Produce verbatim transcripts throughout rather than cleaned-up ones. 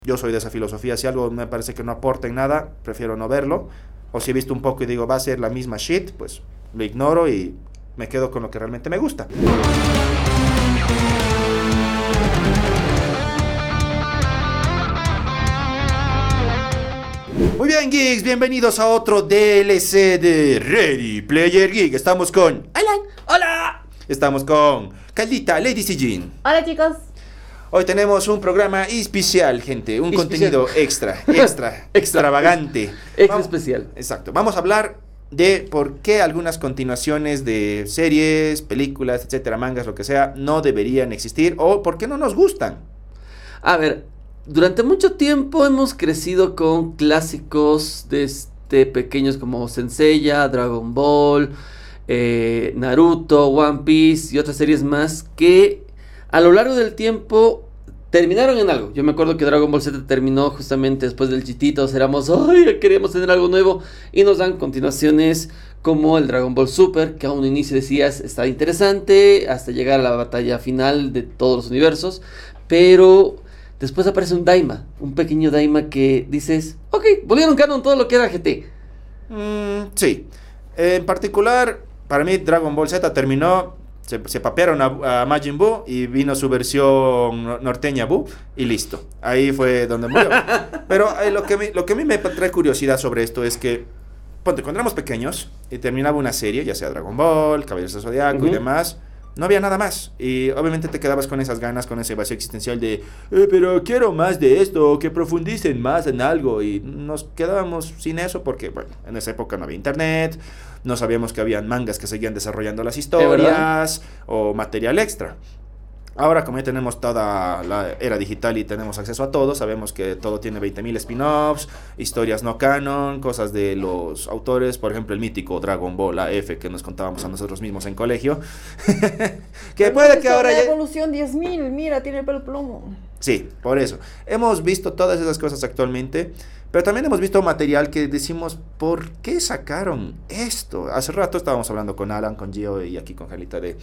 Yo soy de esa filosofía, si algo me parece que no aporta en nada, prefiero no verlo. O si he visto un poco y digo, va a ser la misma shit, pues lo ignoro y me quedo con lo que realmente me gusta. Muy bien, geeks, bienvenidos a otro D L C de Ready Player Geek. Estamos con Alan. Hola. Estamos con Caldita, Lady Sijin. Hola, chicos. Hoy tenemos un programa especial, gente, un especial. contenido extra, extra, extravagante. Extra Vamos, especial. Exacto. Vamos a hablar de por qué algunas continuaciones de series, películas, etcétera, mangas, lo que sea, no deberían existir o por qué no nos gustan. A ver, durante mucho tiempo hemos crecido con clásicos de este pequeños como Senseiya, Dragon Ball, eh, Naruto, One Piece y otras series más que a lo largo del tiempo terminaron en algo. Yo me acuerdo que Dragon Ball Z terminó justamente después del Chititos. Éramos, ¡ay! Queríamos tener algo nuevo. Y nos dan continuaciones como el Dragon Ball Super, que a un inicio decías está interesante, hasta llegar a la batalla final de todos los universos. Pero después aparece un Daima, un pequeño Daima que dices, ok, volvieron canon todo lo que era G T. Mm, sí. En particular, para mí Dragon Ball Z terminó. Se, se papearon a, a Majin Buu y vino su versión norteña Buu y listo. Ahí fue donde murió. Pero eh, lo, que me, lo que a mí me trae curiosidad sobre esto es que, ponte, cuando éramos pequeños y terminaba una serie, ya sea Dragon Ball, Caballeros del Zodiaco uh-huh. y demás, no había nada más. Y obviamente te quedabas con esas ganas, con ese vacío existencial de, eh, pero quiero más de esto, que profundicen más en algo. Y nos quedábamos sin eso porque, bueno, en esa época no había internet. No sabíamos que habían mangas que seguían desarrollando las historias o material extra. Ahora, como ya tenemos toda la era digital y tenemos acceso a todo, sabemos que todo tiene veinte mil spin-offs, historias no canon, cosas de los autores, por ejemplo, el mítico Dragon Ball A F que nos contábamos a nosotros mismos en colegio. Que Pero puede que ahora ya... Evolución diez mil, mira, tiene el pelo plomo. Sí, por eso. Hemos visto todas esas cosas actualmente, pero también hemos visto material que decimos, ¿por qué sacaron esto? Hace rato estábamos hablando con Alan, con Gio y aquí con Jalita de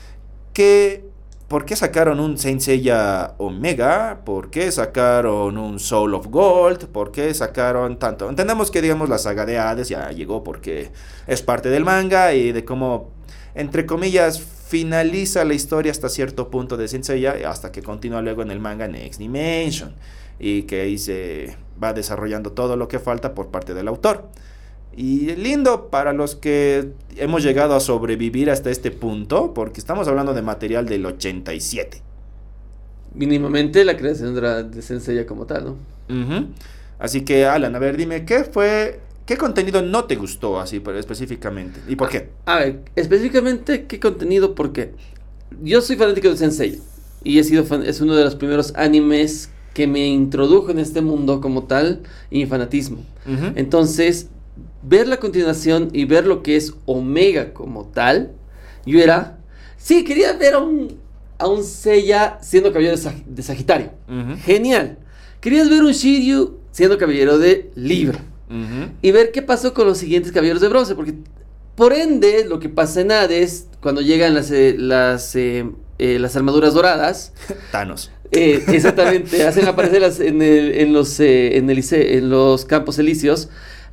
que, ¿por qué sacaron un Saint Seiya Omega? ¿Por qué sacaron un Soul of Gold? ¿Por qué sacaron tanto? Entendemos que, digamos, la saga de Hades ya llegó porque es parte del manga y de cómo, entre comillas, finaliza la historia hasta cierto punto de Saint Seiya hasta que continúa luego en el manga Next Dimension y que ahí se va desarrollando todo lo que falta por parte del autor. Y lindo para los que hemos llegado a sobrevivir hasta este punto, porque estamos hablando de material del ochenta y siete. Mínimamente la creación de, la, de Senseiya como tal, ¿no? Uh-huh. Así que, Alan, a ver, dime, ¿qué fue, qué contenido no te gustó así pero específicamente? ¿Y por qué? A, a ver, específicamente, ¿qué contenido? Porque yo soy fanático de Senseiya y he sido fan, es uno de los primeros animes que me introdujo en este mundo como tal y mi fanatismo. Uh-huh. Entonces, ver la continuación y ver lo que es Omega como tal, yo era, sí, quería ver a un, a un Seiya siendo caballero de, Sag- de Sagitario. Uh-huh. Genial. Querías ver un Shiryu siendo caballero de Libra. Uh-huh. Y ver qué pasó con los siguientes caballeros de bronce, porque por ende, lo que pasa en Hades, cuando llegan las, eh, las, eh, eh, las armaduras doradas, Thanos. Eh, exactamente, hacen aparecer las, en, el, en, los, eh, en, el, en los campos elíseos.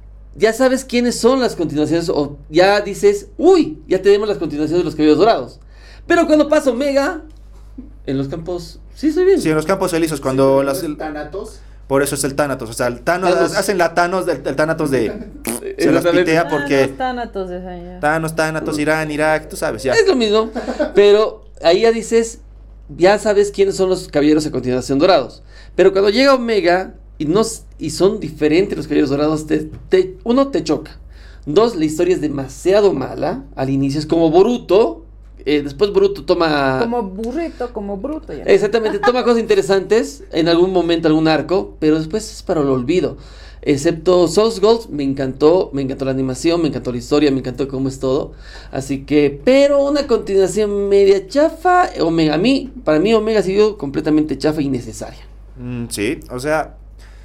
Ya sabes quiénes son las continuaciones, o ya dices, uy, ya tenemos las continuaciones de los caballeros dorados. Pero cuando pasa Omega, en los campos, sí, estoy bien. Sí, en los campos elíseos, cuando sí, las... ¿no es Thanatos? Por eso es el Thanatos, o sea, el Thanos, Thanos. hacen la Thanos del el Thanatos de... se las pitea porque... Ah, Thanatos, esa ya. Thanos, Thanatos, Irán, Irak, tú sabes, ya. Es lo mismo, pero ahí ya dices, ya sabes quiénes son los caballeros a continuación dorados. Pero cuando llega Omega y, no, y son diferentes los caballeros dorados, te, te, uno, te choca. Dos, la historia es demasiado mala. Al inicio es como Boruto. Eh, después Boruto toma... Como burrito, como bruto. Ya. Exactamente, toma cosas interesantes en algún momento, algún arco, pero después es para el olvido. Excepto Souls Gold, me encantó, me encantó la animación, me encantó la historia, me encantó cómo es todo. Así que, pero una continuación media chafa, Omega, a mí, para mí Omega ha sido completamente chafa y innecesaria. Mm, sí, o sea,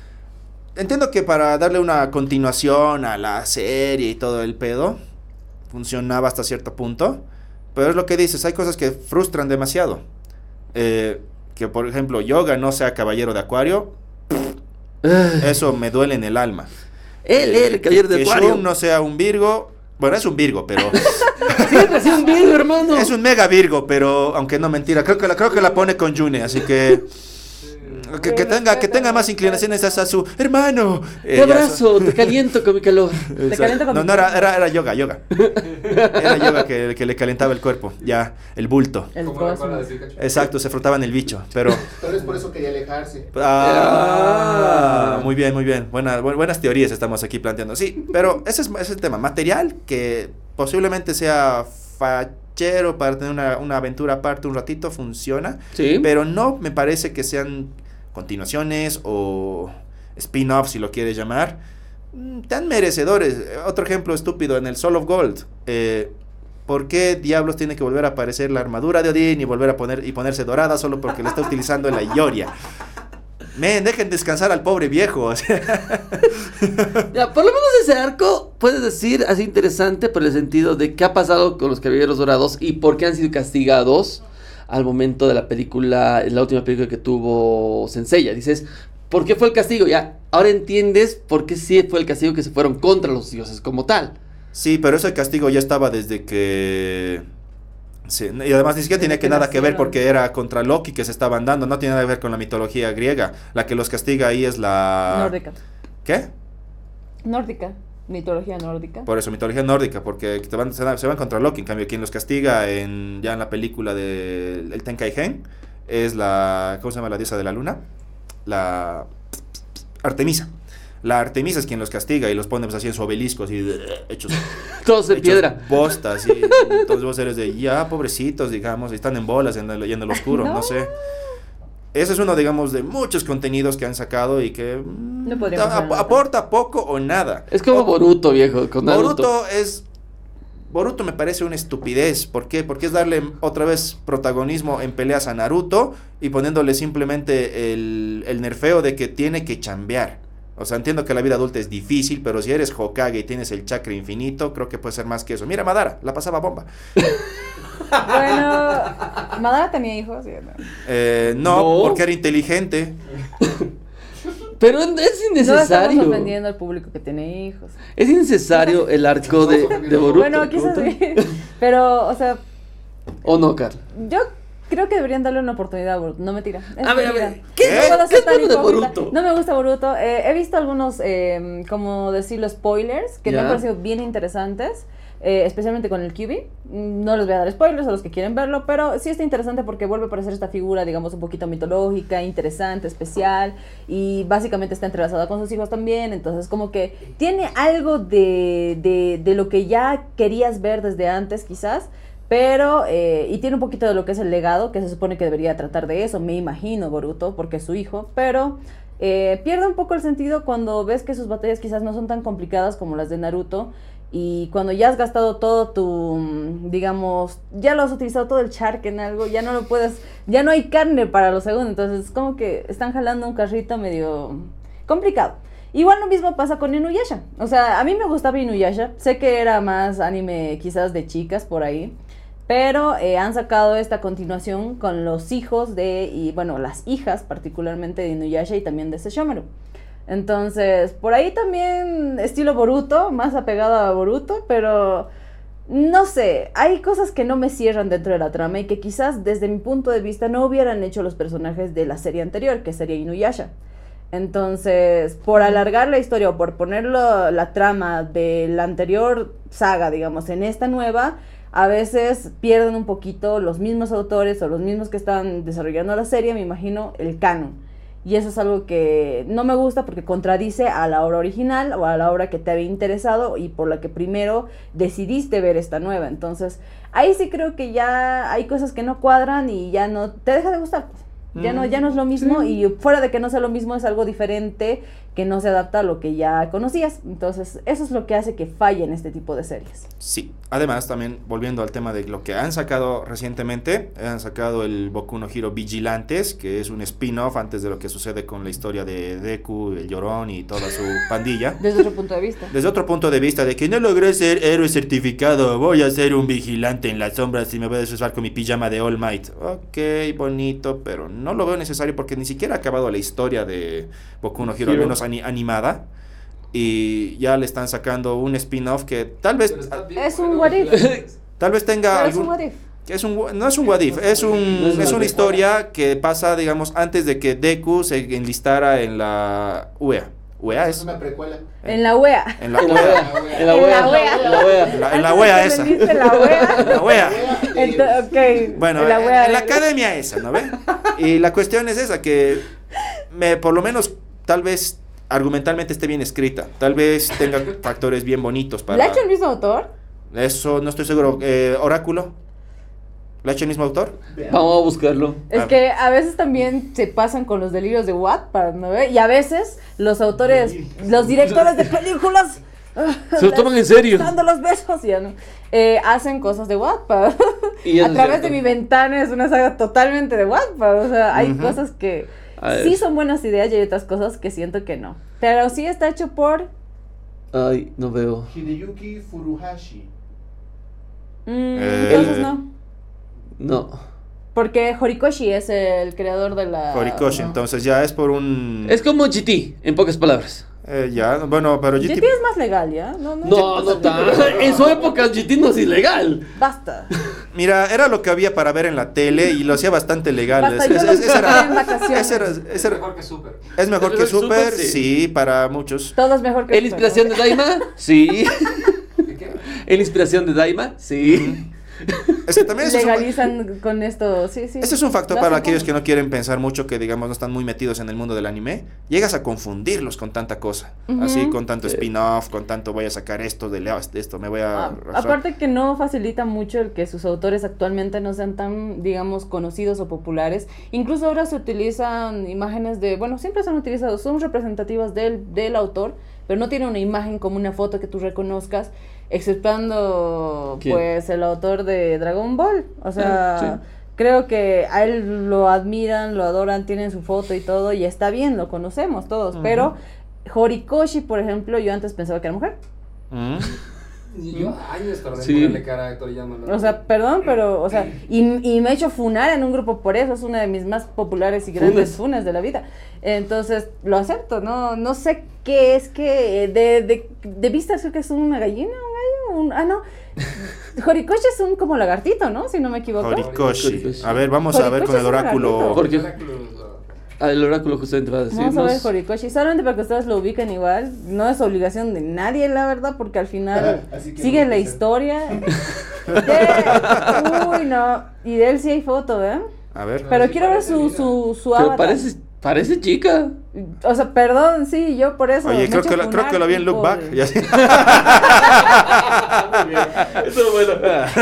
entiendo que para darle una continuación a la serie y todo el pedo, funcionaba hasta cierto punto, pero es lo que dices, hay cosas que frustran demasiado. Eh, que por ejemplo Yoga no sea caballero de Acuario, Eso me duele en el alma. Él, Eh, él, el caballero de que Acuario. Shun no sea un Virgo. Bueno, es un Virgo, pero Siempre ha sido un Virgo, hermano. es un mega Virgo, pero aunque no mentira, creo que la, creo que la pone con June, así que que, que tenga que tenga más inclinaciones hacia su hermano. Te Eh, ya, abrazo, te caliento con mi calor. Exacto. caliento con No, mi no era, era, era yoga, yoga. Era yoga que, que le calentaba el cuerpo, ya, el bulto. El Como la cosmos. cola de Pikachu. Exacto, se frotaban el bicho, pero Tal vez por eso quería alejarse. ah, muy bien, muy bien. Buena, bu- buenas teorías estamos aquí planteando. Sí, pero ese es, ese es el tema. Material que posiblemente sea fachero para tener una, una aventura aparte un ratito, funciona. Sí. Pero no me parece que sean continuaciones o spin-offs, si lo quieres llamar, mm, tan merecedores. Eh, Otro ejemplo estúpido en el Soul of Gold. Eh, ¿Por qué diablos tiene que volver a aparecer la armadura de Odín y volver a poner y ponerse dorada solo porque la está utilizando en la Ioria? Men, dejen descansar al pobre viejo. O sea, Ya, por lo menos ese arco, puedes decir, así interesante por el sentido de qué ha pasado con los Caballeros Dorados y por qué han sido castigados al momento de la película, la última película que tuvo Senseiya. Dices, ¿por qué fue el castigo? Ya, ahora entiendes por qué sí fue el castigo, que se fueron contra los dioses como tal. sí, pero ese castigo ya estaba desde que... sí, y además ni siquiera tenía que nada que ver porque era contra Loki que se estaban dando, no tiene nada que ver con la mitología griega. La que los castiga ahí es la... Nórdica. ¿Qué? Nórdica. Mitología nórdica. Por eso, mitología nórdica, porque te van, se, van, se van contra Loki. En cambio, quien los castiga en, ya en la película de el Tenkaigen es la... ¿Cómo se llama la diosa de la luna? La... Artemisa. La Artemisa es quien los castiga y los pone pues, así en su obelisco, así de, hechos, Todos de hechos piedra. bostas. Y entonces vos eres de, ya, pobrecitos, digamos, y están en bolas en el, y en el oscuro, no. No. sé. Ese es uno, digamos, de muchos contenidos que han sacado y que mm, No podríamos ap- hablar. aporta poco o nada. Es como O- Boruto, viejo, con Naruto. Boruto es... Boruto me parece una estupidez. ¿Por qué? Porque es darle otra vez protagonismo en peleas a Naruto y poniéndole simplemente el, el nerfeo de que tiene que chambear. O sea, entiendo que la vida adulta es difícil, pero si eres Hokage y tienes el chakra infinito, creo que puede ser más que eso. Mira, Madara, la pasaba bomba. Bueno, Madara tenía hijos. ¿Sí? No. Eh, no, No. porque era inteligente. Pero es No estamos innecesario. ofendiendo al público que tiene hijos. Es innecesario el arco de, de Boruto. Bueno, quizás ¿no? sí. Pero, o sea, ¿O no, Carl? yo creo que deberían darle una oportunidad a Boruto. No me tira. A ver, a ver, ¿qué- no puedo qué ser es tan bueno de hipócrita. Boruto? No me gusta Boruto. Eh, he visto algunos, eh, como decirlo, spoilers que me Ya. han parecido bien interesantes. Eh, especialmente con el Kyuubi. Mm, No les voy a dar spoilers a los que quieren verlo, pero sí está interesante porque vuelve a aparecer esta figura, digamos, un poquito mitológica, interesante, especial, y básicamente está entrelazada con sus hijos también. Entonces, como que tiene algo de, de, de lo que ya querías ver desde antes, quizás. Pero, eh, y tiene un poquito de lo que es el legado, que se supone que debería tratar de eso, me imagino, Boruto, porque es su hijo, pero eh, pierde un poco el sentido cuando ves que sus batallas quizás no son tan complicadas como las de Naruto, y cuando ya has gastado todo tu, mm, digamos, ya lo has utilizado todo el chark en algo, ya no lo puedes, ya no hay carne para lo segundo, entonces es como que están jalando un carrito medio complicado. Igual lo mismo pasa con Inuyasha, o sea, a mí me gustaba Inuyasha, sé que era más anime quizás de chicas por ahí, pero eh, han sacado esta continuación con los hijos de, y bueno, las hijas particularmente de Inuyasha y también de Sesshomaru. Entonces, por ahí también estilo Boruto, más apegado a Boruto, pero no sé, hay cosas que no me cierran dentro de la trama y que quizás desde mi punto de vista no hubieran hecho los personajes de la serie anterior, que sería Inuyasha. Entonces, por alargar la historia o por ponerlo la trama de la anterior saga, digamos, en esta nueva, a veces pierden un poquito los mismos autores o los mismos que están desarrollando la serie, me imagino, el canon. Y eso es algo que no me gusta porque contradice a la obra original o a la obra que te había interesado y por la que primero decidiste ver esta nueva. Entonces, ahí sí creo que ya hay cosas que no cuadran y ya no te deja de gustar. Ya no, ya no es lo mismo, y fuera de que no sea lo mismo es algo diferente que no se adapta a lo que ya conocías. Entonces eso es lo que hace que fallen este tipo de series. Sí, además también volviendo al tema de lo que han sacado recientemente, han sacado el Boku no Hero Vigilantes, que es un spin-off antes de lo que sucede con la historia de Deku, el Llorón y toda su pandilla. Desde otro punto de vista. Desde otro punto de vista de que no logré ser héroe certificado, voy a ser un vigilante en las sombras y me voy a disfrazar con mi pijama de All Might. Ok, bonito, pero no no lo veo necesario porque ni siquiera ha acabado la historia de Boku no Hero, Hero. al menos ani- animada. Y ya le están sacando un spin-off que tal vez Pero está bien, Es un bueno, what if. claro. tal vez tenga Pero es un algún what if. que es un, no es un what if, es, un, No es es una una historia que pasa, digamos, antes de que Deku se enlistara en la U E A. U E A Es es una precuela. En la U E A. en la En U la E A. wea. En la En wea. la wea. En la wea. En la, en la Antes U E A de que esa. me diste la U E A. La U E A. Ento- ok. Bueno, la en, U E A en la de- academia esa, ¿no ve? Y la cuestión es esa, que me, por lo menos, tal vez argumentalmente esté bien escrita. Tal vez tenga factores bien bonitos ¿La para... ha hecho el mismo autor? Eso no estoy seguro. Eh, Oráculo. ¿La ha hecho el mismo autor? Vamos a buscarlo. Es Ah. que a veces también se pasan con los delirios de Wattpad, ¿no ve? Y a veces los autores, los directores de películas Se lo toman en serio. dando los besos, ya no, eh, hacen cosas de Wattpad. Y eso A es través cierto. de mi ventana es una saga totalmente de Wattpad. O sea, hay Ujú. cosas que A ver. sí son buenas ideas y hay otras cosas que siento que no. Pero sí está hecho por... Ay, no veo. Hideyuki Furuhashi. mm, Eh, entonces el- no. No. Porque Horikoshi es el creador de la... Horikoshi, no. entonces ya es por un... Es como G T, en pocas palabras. eh, ya, bueno, pero G G T... T es más legal, ¿ya? No, no, No, no tan. En su época G T no es ilegal. Basta. Mira, era lo que había para ver en la tele y lo hacía bastante legal. Basta, Es- yo es- lo es- ese encontré era- en vacaciones. ese era- ese era- Mejor que Super. es mejor que Mejor que Super, Super, sí. sí, para muchos. Todo es mejor que ¿En la inspiración de Daima? Sí. ¿De qué? ¿En la inspiración de Daima? Sí. Es que también eso es un- legalizan con esto, sí, sí. ese es un factor Lo para hacen aquellos que como- no quieren pensar mucho, que digamos no están muy metidos en el mundo del anime. Llegas a confundirlos con tanta cosa. Ujú. Así, con tanto Sí. spin-off, con tanto voy a sacar esto de leo- de esto, me voy a... Ah, aparte que no facilita mucho el que sus autores actualmente no sean tan, digamos, conocidos o populares. Incluso ahora se utilizan imágenes de, bueno, siempre se han utilizado, son representativas del, del autor, pero no tiene una imagen como una foto que tú reconozcas, exceptuando, ¿Quién? pues, el autor de Dragon Ball. O sea, Ah, sí. creo que a él lo admiran, lo adoran, tienen su foto y todo, y está bien, lo conocemos todos, Ujú. pero Horikoshi, por ejemplo, yo antes pensaba que era mujer. Mm. Y yo años tardé en Sí. ponerle cara a Toriyama. ¿no? O sea, perdón, pero, o sea, y, y me he hecho funar en un grupo por eso, es una de mis más populares y grandes Funes. funas de la vida. Entonces, lo acepto, no no sé qué es que, de, de, de vista creo que es una gallina, un gallo, un, ah, no, Horikoshi es un como lagartito, ¿no? Si no me equivoco. Horikoshi. Horikoshi. A ver, vamos a ver Horikoshi con el es un oráculo. lagartito. Porque Oráculos, ah, el oráculo justamente va a decirnos. Vamos a ver Horikoshi, solamente para que ustedes lo ubiquen igual, no es obligación de nadie, la verdad, porque al final Así que sigue no la sé. historia. De- uy, no, y de él sí hay foto, ¿eh? A ver. Pero sí quiero ver parece, su, mira. su, su Pero avatar. parece, parece chica. O sea, perdón, sí, yo por eso. Oye, me creo echo que, lo, funar creo que lo vi en Look por- Back. y así. Eso es bueno.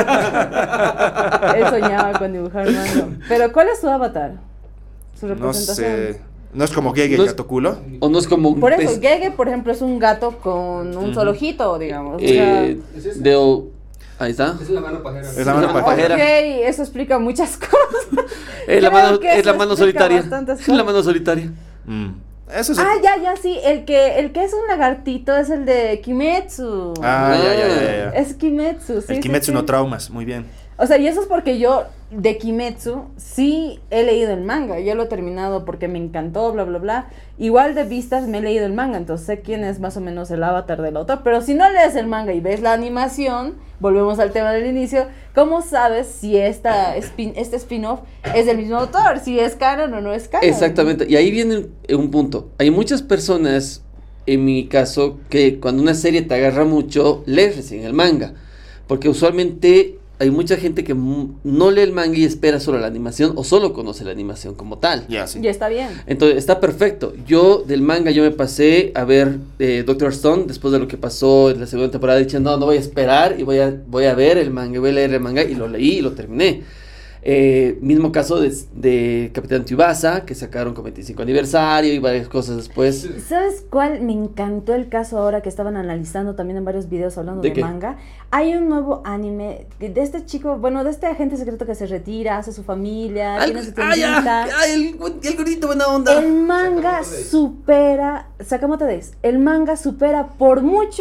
Él soñaba con dibujar manga. Pero ¿cuál es su avatar? Su No representación. sé. No es como Gege No el es- gato culo. O no es como un Por eso, pez. Gege, por ejemplo, es un gato con un Ujú. solo ojito, digamos. O sea, Eh, ¿Es ese? de o- Ahí está. Es la mano pajera. Es la mano pajera. ok, eso explica muchas cosas. Es la Creo mano, que es la eso mano explica solitaria. bastantes Es la cosas. mano solitaria. Mm. Eso es. Ah, ya, ya, sí. El que, el que es un lagartito es el de Kimetsu. Ah, ya, ya, ya, ya. Es Kimetsu, sí. El sí, Kimetsu sí. no traumas, muy bien. O sea, y eso es porque yo de Kimetsu sí he leído el manga, ya lo he terminado porque me encantó, bla, bla, bla. Igual de vistas me he leído el manga, entonces sé quién es más o menos el avatar del autor. Pero si no lees el manga y ves la animación, volvemos al tema del inicio, ¿cómo sabes si esta spin, este spin-off es del mismo autor? Si es canon o no es canon. Exactamente. Y ahí viene un punto. Hay muchas personas, en mi caso, que cuando una serie te agarra mucho, lees recién el manga. Porque usualmente hay mucha gente que mu- no lee el manga y espera solo la animación o solo conoce la animación como tal. Ya, sí. Ya está bien. Entonces, está perfecto. Yo del manga, yo me pasé a ver eh, Doctor Stone después de lo que pasó en la segunda temporada. Dije, no, no voy a esperar y voy a, voy a ver el manga, voy a leer el manga y lo leí y lo terminé. Eh, mismo caso de, de Capitán Tsubasa, que sacaron con veinticinco aniversario y varias cosas después. ¿Sabes cuál? Me encantó el caso ahora que estaban analizando también en varios videos hablando ¿De de, qué? manga. Hay un nuevo anime de de este chico, bueno, de este agente secreto que se retira, hace su familia, Algo- tiene su ¡Ah, ya! tiendita. ¡Ah, el, el gordito buena onda! El manga Sakamoto Days. supera, Sakamoto Days, el manga supera por mucho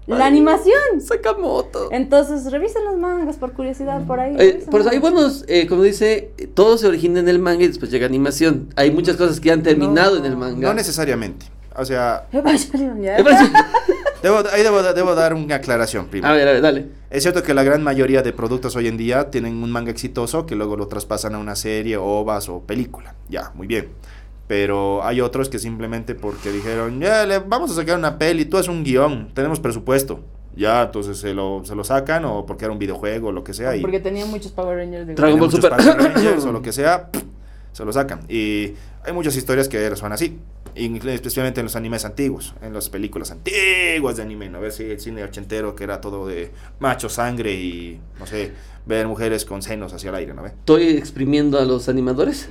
La animación. Sakamoto. Entonces, revisen los mangas por curiosidad por ahí. Eh, revisen por eso hay los mangas. buenos, eh, como dice, todo se origina en el manga y después llega animación. Hay muchas cosas que han terminado No. en el manga. No necesariamente. O sea, Evangelion, ya. Me parece- debo, ahí debo, debo dar una aclaración primero. A ver, a ver, dale. Es cierto que la gran mayoría de productos hoy en día tienen un manga exitoso que luego lo traspasan a una serie, ovas o película. Ya, muy bien. Pero hay otros que simplemente porque dijeron, ya, le vamos a sacar una peli, tú haces un guión, tenemos presupuesto. Ya, entonces se lo, se lo sacan o porque era un videojuego o lo que sea. Y Porque tenía muchos Power Rangers. digo. Dragon tiene Ball muchos Super. Power Rangers o lo que sea, se lo sacan. Y hay muchas historias que son así. Y especialmente en los animes antiguos, en las películas antiguas de anime, ¿no? A ver si el cine ochentero que era todo de macho, sangre y, no sé, ver mujeres con senos hacia el aire, ¿no ve? Estoy exprimiendo a los animadores.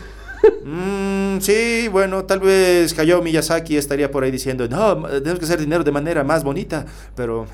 Mm, sí, bueno, tal vez Hayao Miyazaki estaría por ahí diciendo, no, tenemos que hacer dinero de manera más bonita, pero...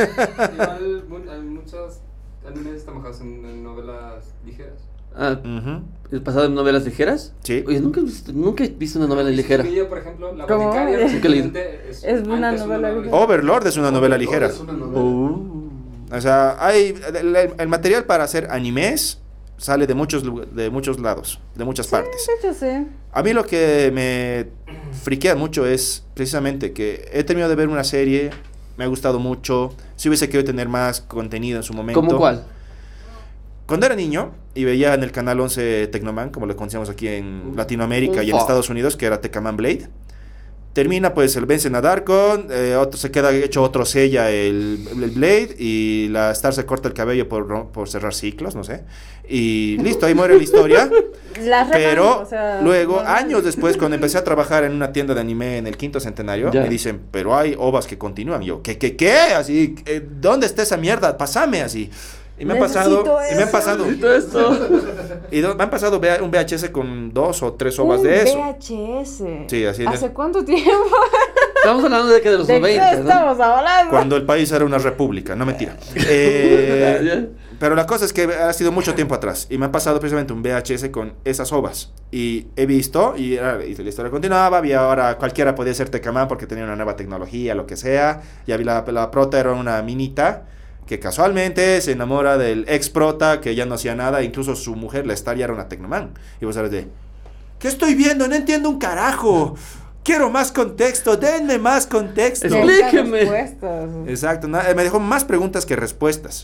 Igual mu- hay muchos animes están basados en, en novelas ligeras. Ah, Ujú, ¿el pasado en novelas ligeras? sí. Oye, nunca he visto, nunca he visto una novela ligera. Yo, por ejemplo, La ¿Cómo? Boticaria Nunca leí. recientemente es, Es una antes novela ligera. Overlord es una novela ligera. Es una novela. Oh. O sea, hay el, el- el material para hacer animes sale de muchos lu- de muchos lados, de muchas partes. De hecho, sí. A mí lo que me friquea mucho es precisamente que he terminado de ver una serie, me ha gustado mucho, si hubiese querido tener más contenido en su momento. ¿Cómo cuál? Cuando era niño y veía en el canal once Tecnoman, como lo conocíamos aquí en Latinoamérica y en Ufa. Estados Unidos, que era Tecaman Blade, termina pues el vencen a Darkon, eh, otro, se queda hecho otro sella el, el Blade y la Star se corta el cabello por, ro- por cerrar ciclos, no sé. Y listo, ahí muere la historia. Las Pero remango, o sea, luego, normal. años después, cuando empecé a trabajar en una tienda de anime en el quinto centenario, Ya. me dicen, pero hay ovas que continúan. Y yo, ¿qué, qué, qué? Así, eh, ¿dónde está esa mierda? Pásame así. Y me han pasado, Necesito y me han eso. pasado, Todo esto. y do- me han pasado V- un V H S con dos o tres ovas Un de eso. V H S. Sí, así ¿Hace de- cuánto tiempo? Estamos hablando de que de los ¿De qué noventa, ¿no? estamos hablando? Cuando el país era una república, no mentira. Eh, Ya, ya. Pero la cosa es que ha sido mucho tiempo atrás y me ha pasado precisamente un V H S con esas ovas y he visto y, era- y la historia continuaba, había ahora cualquiera podía ser Tecaman porque tenía una nueva tecnología, lo que sea, y había la, la prota era una minita que casualmente se enamora del ex prota que ya no hacía nada, incluso su mujer, la Star, ya era una Tecnoman y vos sabes de, ¿qué estoy viendo? No entiendo un carajo, quiero más contexto, denme más contexto. Es- Explíqueme. Respuestas. Exacto, na- eh, me dejó más preguntas que respuestas.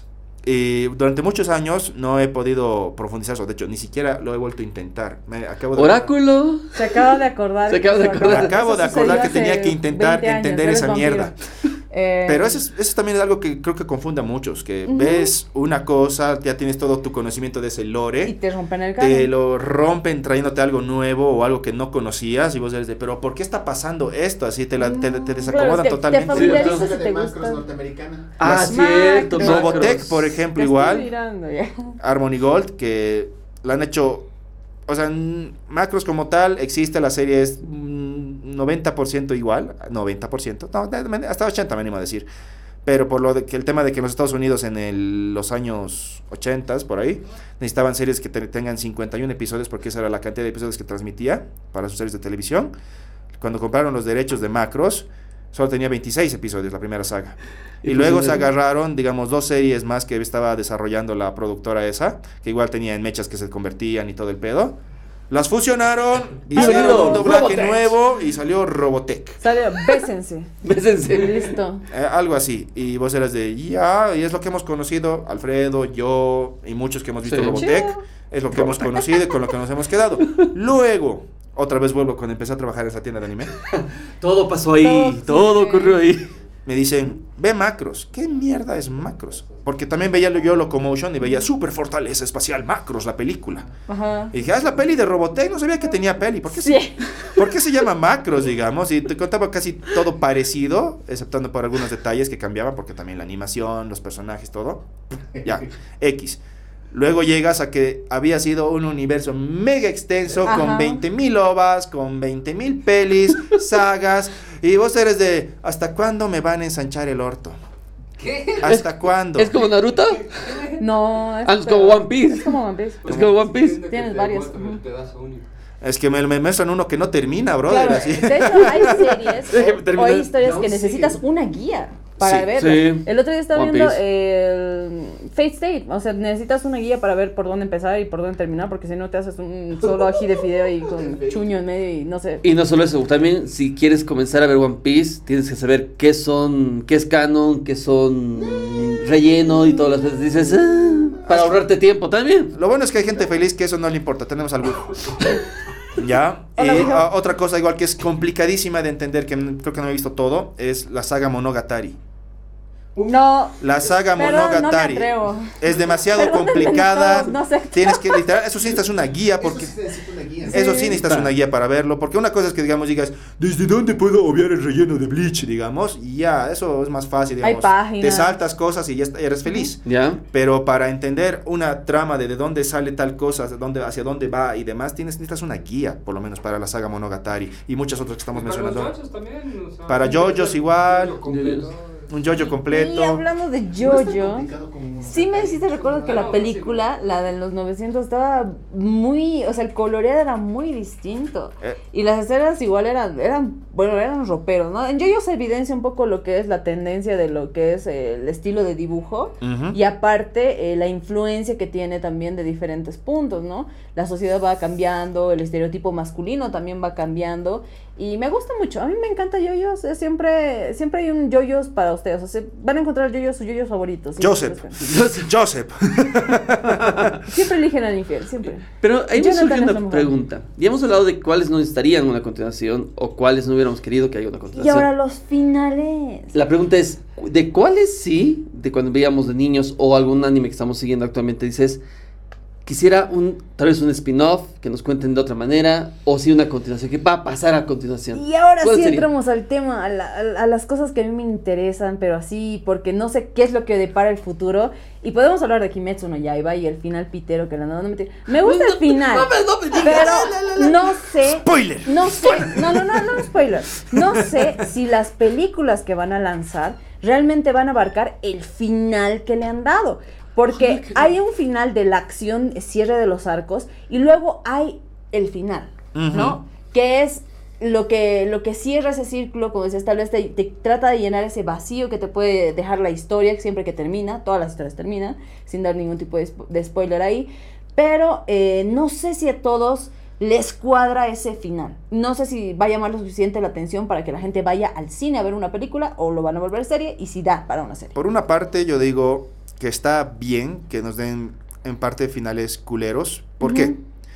Y durante muchos años no he podido profundizar eso. De hecho, ni siquiera lo he vuelto a intentar. Me acabo de Oráculo. Se acaba de acordar. Se acaba de Eso acordar. Me acabo eso de acordar que sucedió tenía hace que intentar veinte años, entender eres esa vampiro. mierda. Eh, Pero eso, es, eso también es algo que creo que confunde a muchos. Que Ujú. ves una cosa, ya tienes todo tu conocimiento de ese Y lore. te rompen el Te canon. lo rompen trayéndote algo nuevo o algo que no conocías. Y vos eres de, pero ¿por qué está pasando esto? Así te, la, te, te Mm, desacomodan claro, te- te totalmente. familiarizas La saga si te de gusta. macros norteamericana. Ah, Las cierto. macros. Robotech, macros. por Te ejemplo, estoy igual. mirando ya. Harmony Gold, que la han hecho, o sea, en macros como tal, existe, la serie es mm, noventa por ciento igual, noventa por ciento, no, de- hasta ochenta me animo a decir, pero por lo de que el tema de que en los Estados Unidos en el- los años ochenta, por ahí, necesitaban series que te- tengan cincuenta y uno episodios, porque esa era la cantidad de episodios que transmitía para sus series de televisión. Cuando compraron los derechos de macros, solo tenía veintiséis episodios la primera saga. Y Y luego se fusionaron. agarraron, digamos, dos series más que estaba desarrollando la productora esa, que igual tenían mechas que se convertían y todo el pedo. Las fusionaron, Ah, hicieron no, un doblaje Robotech. nuevo y salió Robotech. Salió, bésense. Bésense. Listo. Eh, algo así. Y vos eras de, ya, y es lo que hemos conocido, Alfredo, yo y muchos que hemos visto Sí. Robotech. Chido. Es lo que hemos conocido y con lo que nos hemos quedado. Luego, otra vez vuelvo cuando empecé a trabajar en esa tienda de anime. Todo pasó ahí. Todo Todo sí. ocurrió ahí. Me dicen, ve Macros. ¿Qué mierda es Macros? Porque también veía yo Locomotion y veía Super Fortaleza Espacial Macros, la película. Ajá. Y dije, ah, es la peli de Robotech, no sabía que tenía peli. ¿Por qué, se, Sí. ¿por qué se llama Macros, digamos? Y te contaba casi todo parecido, exceptando por algunos detalles que cambiaban, porque también la animación, los personajes, todo. Ya, X. Luego llegas a que había sido un universo mega extenso, Ajá. con veinte mil ovas, con veinte mil pelis, sagas, y vos eres de, ¿hasta cuándo me van a ensanchar el orto? ¿Qué? ¿Hasta cuándo? ¿Es como Naruto? No. Ah, es como One Piece. Es como One Piece. Es como One Piece. Entiende que Tienes te varios, muestran el ujú. pedazo único. Es que me, me muestran uno que no termina, brother, Claro, así. de hecho hay series Déjeme o, o terminar. hay historias No, que sí. necesitas una guía. para Sí, verlo. sí. El otro día estaba One viendo Piece. el Fate State, o sea, necesitas una guía para ver por dónde empezar y por dónde terminar, porque si no te haces un solo ají de fideo y con chuño en medio y no sé. Y no solo eso, también si quieres comenzar a ver One Piece, tienes que saber qué son, qué es canon, qué son relleno y todas las veces dices, "Ah", para ahorrarte tiempo también. Lo bueno es que hay gente feliz que eso no le importa. Tenemos al Wijo. ¿Ya? Hola, Y Wijo. ah, otra cosa igual que es complicadísima de entender, que n- creo que no he visto todo, es la saga Monogatari. No, La saga Perdón, no me Monogatari atrevo. es demasiado Perdónenme complicada. todos, no sé. Tienes que literal, eso sí necesitas una guía porque Eso sí necesita una guía. eso sí Sí. necesitas una guía para verlo, porque una cosa es que digamos digas, ¿desde dónde puedo obviar el relleno de Bleach, digamos? Y ya, eso es más fácil, digamos. Hay páginas. Te saltas cosas y ya está- eres feliz. ¿Ya? Pero para entender una trama de de dónde sale tal cosa, de dónde, hacia dónde va y demás, tienes, necesitas una guía, por lo menos para la saga Monogatari y muchas otras que estamos Para los mencionando. yoyos también, o sea, Para un yoyos igual. yoyo completo. Un yoyo Y completo. hablando de No es tan JoJo, complicado como sí me hiciste recuerdo que la No, película, la de los novecientos, estaba muy, o sea, el coloreado era muy distinto. Eh. Y las escenas igual eran, eran, bueno, eran roperos, ¿no? En JoJo se evidencia un poco lo que es la tendencia de lo que es eh, el estilo de dibujo. Ujú. Y aparte, eh, la influencia que tiene también de diferentes puntos, ¿no? La sociedad va cambiando, el estereotipo masculino también va cambiando. Y me gusta mucho. A mí me encanta yoyos. eh, Siempre, siempre hay un yoyos para ustedes. O sea, se- van a encontrar yoyos, sus yoyos favoritos. Siempre Joseph. buscan. Joseph. Siempre eligen al infiel, siempre. Pero ahí me Jonathan surge es la una mujer. pregunta. Ya hemos hablado de cuáles no estarían una continuación o cuáles no hubiéramos querido que haya una Y continuación. ahora los finales. La pregunta es, ¿de cuáles sí, de cuando veíamos de niños o algún anime que estamos siguiendo actualmente, dices, quisiera un, tal vez un spin-off, que nos cuenten de otra manera, o sí una continuación, que va a pasar a continuación? Y ahora ¿Cuál sí sería? entramos al tema, a, la- a- a las cosas que a mí me interesan, pero así, porque no sé qué es lo que depara el futuro. Y podemos hablar de Kimetsu no Yaiba y el final pitero que la no, no me, me gusta el final, No me, no me digas. pero no sé, Spoiler. no sé, no, no, no, no, spoiler. No sé si las películas que van a lanzar realmente van a abarcar el final que le han dado. Porque hay un final de la acción, cierre de los arcos, y luego hay el final, ¿no? Ujú. Que es lo que, lo que cierra ese círculo, como decías, tal vez te, te trata de llenar ese vacío que te puede dejar la historia, que siempre que termina, todas las historias terminan, sin dar ningún tipo de, spo- de spoiler ahí, pero eh, no sé si a todos les cuadra ese final. No sé si va a llamar lo suficiente la atención para que la gente vaya al cine a ver una película, o lo van a volver serie, y si da para una serie. Por una parte, yo digo que está bien que nos den en parte finales culeros. ¿Por qué? Ujú.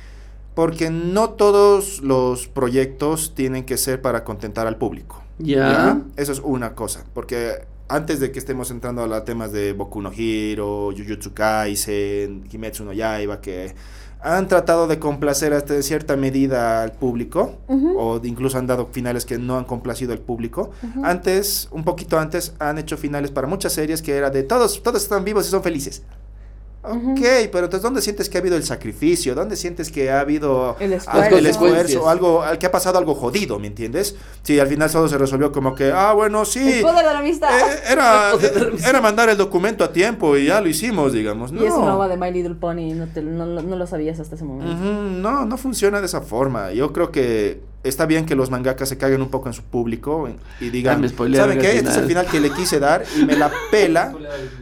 Porque no todos los proyectos tienen que ser para contentar al público. Ya. Eso es una cosa. Porque antes de que estemos entrando a los temas de Boku no Hero, Jujutsu Kaisen, Kimetsu no Yaiba, que han tratado de complacer hasta cierta medida al público, Ujú. o de- incluso han dado finales que no han complacido al público. Ujú. Antes, un poquito antes, han hecho finales para muchas series que era de todos, todos están vivos y son felices. Ujú. Ok, pero entonces, ¿dónde sientes que ha habido el sacrificio? ¿Dónde sientes que ha habido El algo- esfuerzo. el esfuerzo, Consecuencias. algo, al que ha pasado algo jodido, ¿me entiendes? Sí, al final todo se resolvió como que, ah, bueno, sí, El poder de la amistad. eh, era, El poder de la amistad. era mandar el documento a tiempo y ya lo hicimos, digamos. Y eso no No, va de My Little Pony, no, te- no, lo- no lo sabías hasta ese momento. Ujú, no, no funciona de esa forma. Yo creo que está bien que los mangakas se caguen un poco en su público y Ya digan, me spoilearon ¿saben el qué? Este es el final. final que le quise dar y me la pela.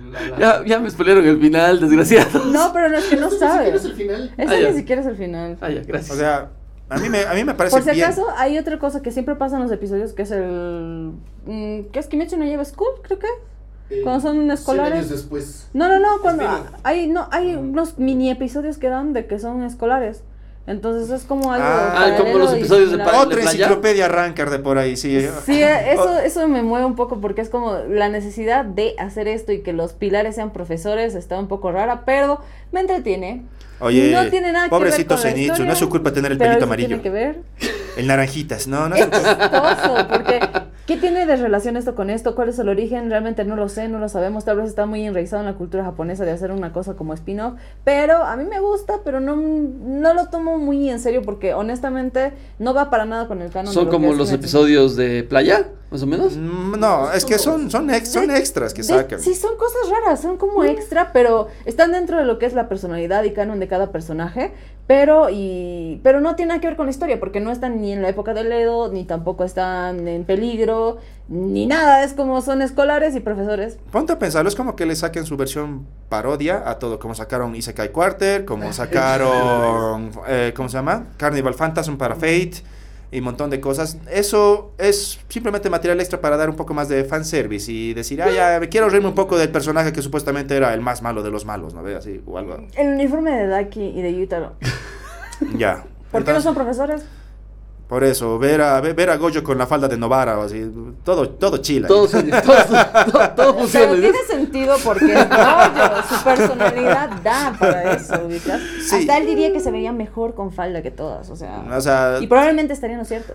Ya, ya me spoilearon el final, desgraciado. No, pero no es que no Eso ni siquiera sabes. es el final. Eso Ah, ya. ni siquiera es el final. Ah, ya, gracias. O sea, a mí me, a mí me parece Por si bien. acaso, hay otra cosa que siempre pasa en los episodios, que es el... mm, ¿Qué es Kimetsu no Yaiba School, creo que? Eh, Cuando son cien escolares. años después. No, no, no, cuando Spin-off. hay, no, hay unos mini episodios que dan de que son escolares. Entonces es como algo Ah, paralelo como los y episodios de similar. Pa- Otra ¿de playa? enciclopedia arrancar de por ahí, sí. Sí, eso, O- eso me mueve un poco porque es como la necesidad de hacer esto y que los pilares sean profesores está un poco rara, pero me entretiene. Oye, no tiene nada que pobrecito ver con la Zenitsu, historia, no es su culpa tener el pero pelito eso amarillo. tiene que ver. El naranjitas, no, no. Es chistoso, porque ¿qué tiene de relación esto con esto? ¿Cuál es el origen? Realmente no lo sé, no lo sabemos. Tal vez está muy enraizado en la cultura japonesa de hacer una cosa como spin-off, pero a mí me gusta, pero no, no lo tomo muy en serio porque honestamente no va para nada con el canon. de Son lo que como es los Kimetsu. episodios de playa. más o menos. Mm, No, es que son, son, ex- son De- extras que de- sacan. Sí, son cosas raras, son como extra, pero están dentro de lo que es la personalidad y canon de cada personaje, pero y pero no tiene nada que ver con la historia, porque no están ni en la época del Edo, ni tampoco están en peligro, ni nada, es como son escolares y profesores. Ponte a pensarlo, es como que le saquen su versión parodia a todo, como sacaron Isekai Quarter, como sacaron, eh, ¿cómo se llama? Carnival Phantasm para Fate, y un montón de cosas. Eso es simplemente material extra para dar un poco más de fanservice y decir, ah, ya, me quiero reírme un poco del personaje que supuestamente era el más malo de los malos, ¿no ve? Así, o algo. El uniforme de Daki y de Yutaro. Ya. ¿Por qué no Entonces, son profesores? por eso, ver a, ver, ver a Gojo con la falda de Novara, o así, todo, todo chila. Todo, todo, todo, todo funciona. Pero tiene sentido porque es Gojo, su personalidad da para eso, ¿ubicas? Sí. Hasta él diría que se veía mejor con falda que todas, o sea... O sea, Y probablemente estaría en lo cierto.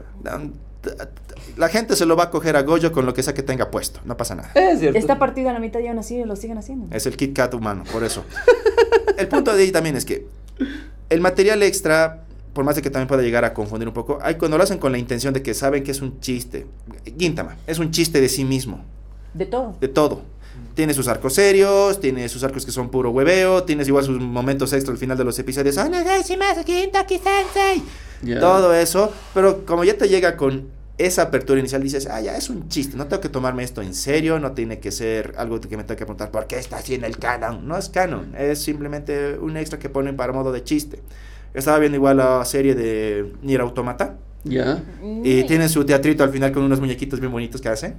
la gente se lo va a coger a Gojo con lo que sea que tenga puesto, no pasa nada. Es cierto. Está partido a la mitad y aún así lo siguen haciendo. Es el Kit Kat humano, por eso. El punto de ahí también es que el material extra, por más de que también pueda llegar a confundir un poco, hay cuando lo hacen con la intención de que saben que es un chiste. Gintama es un chiste de sí mismo, De todo. de todo. Tiene sus arcos serios, tiene sus arcos que son puro hueveo, tienes igual sus momentos extra al final de los episodios. "Onegaishimasu, Gintaki-sensei". Ya. Todo eso, pero como ya te llega con esa apertura inicial, dices, ah, ya es un chiste, no tengo que tomarme esto en serio, no tiene que ser algo que me tenga que preguntar, ¿por qué está así en el canon? No es canon, es simplemente un extra que ponen para modo de chiste. Estaba viendo igual la serie de Nier Automata, Ya. y Mm. tienen su teatrito al final con unos muñequitos bien bonitos que hacen,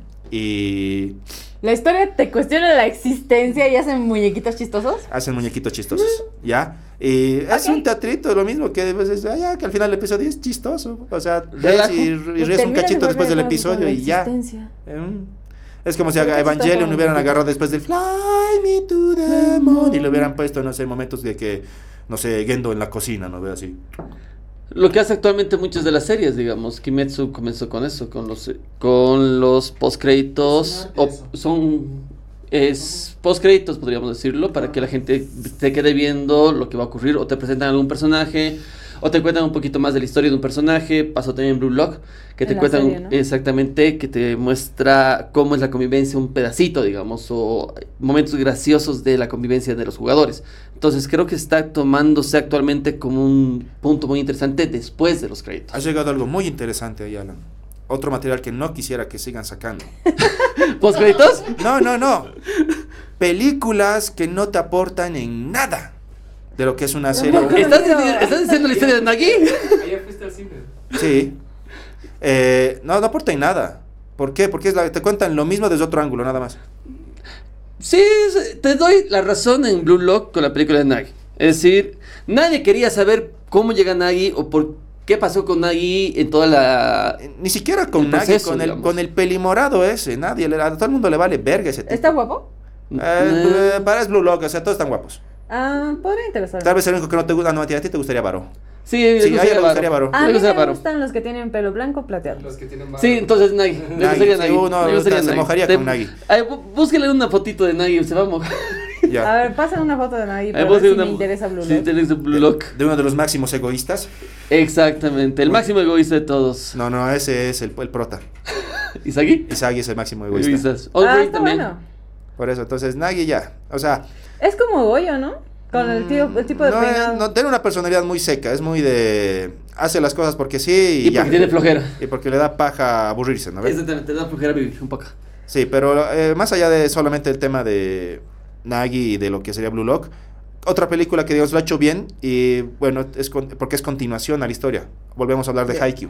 y La historia te cuestiona la existencia y hacen muñequitos chistosos. hacen muñequitos chistosos, ¿ya? Y es Ok. un teatrito, lo mismo que, pues, es, ah, ya, que al final el episodio es chistoso, o sea, ves Relajo. y, y Pues ríes un termina cachito de después del volver con episodio la y ya. existencia. Mm. Es como si a Pero eso está Evangelion como hubieran un agarrado después del Fly Me to the Moon y le hubieran puesto, no sé, momentos de que, no sé, Gendo en la cocina, ¿no? Ve así. Lo que hace actualmente muchas de las series, digamos, Kimetsu comenzó con eso, con los con los postcréditos, o son es postcréditos podríamos decirlo, para que la gente te quede viendo lo que va a ocurrir, o te presentan algún personaje, o te cuentan un poquito más de la historia de un personaje. Pasó también en Blue Lock, que En te la cuentan serie, ¿no? exactamente, que te muestra cómo es la convivencia, un pedacito, digamos, o momentos graciosos de la convivencia de los jugadores. Entonces creo que está tomándose actualmente como un punto muy interesante después de los créditos. Ha llegado algo muy interesante ahí, Alan. Otro material que no quisiera que sigan sacando. ¿Postcréditos? No, no, no. Películas que no te aportan en nada de lo que es una serie. ¿Estás, dici- ¿Estás diciendo la historia de Nagi? Ayer fuiste al cine. Sí. Eh, no, no aporta en nada. ¿Por qué? Porque es la- te cuentan lo mismo desde otro ángulo, nada más. Sí, es- te doy la razón en Blue Lock con la película de Nagi. Es decir, nadie quería saber cómo llega Nagi o por qué pasó con Nagi en toda la... Eh, Ni siquiera con El Nagi, proceso, con el, digamos. con el pelimorado ese, nadie, le- a todo el mundo le vale verga ese tipo. ¿Está guapo? Eh, eh, para es Blue Lock, o sea, todos están guapos. Ah, podría interesarme. Tal vez el único que no te gusta, no, a ti a ti te gustaría Varo. Sí, le Sí, a ella le gustaría Varo. Varo. A Le mí gustaría me Varo. gustan los que tienen pelo blanco plateado. Los que tienen Sí, entonces Nagi. Le Nagi, gustaría sí, Nagi. uno Le gustaría se Nagi. mojaría Te- con Nagi. Ay, bú- búsquenle una fotito de Nagi, se va a mojar. Ya. A ver, pasen una foto de Nagi Ay, para ver búsquenle si me una- interesa Blue sí, Lock. te interesa Blue Lock. De uno de los máximos egoístas. Exactamente, el máximo egoísta de todos. No, no, ese es el, el prota. ¿Isagi? Isagi es el máximo egoísta. Egoístas. Ah, Allbreak está también. bueno. Por eso, entonces Nagi ya. O sea, Es como Goyo, ¿no? Con el, tío, el tipo de no, peinado. es- no tiene una personalidad muy seca, es muy de hace las cosas porque sí y, Y ya. porque tiene flojera. Y porque le da paja aburrirse, ¿no ves? Exactamente, te da flojera vivir un poco. Sí, pero eh, más allá de solamente el tema de Nagi y de lo que sería Blue Lock, otra película que Dios lo ha hecho bien y bueno, es con- porque es continuación a la historia. Volvemos a hablar de Sí. Haikyuu.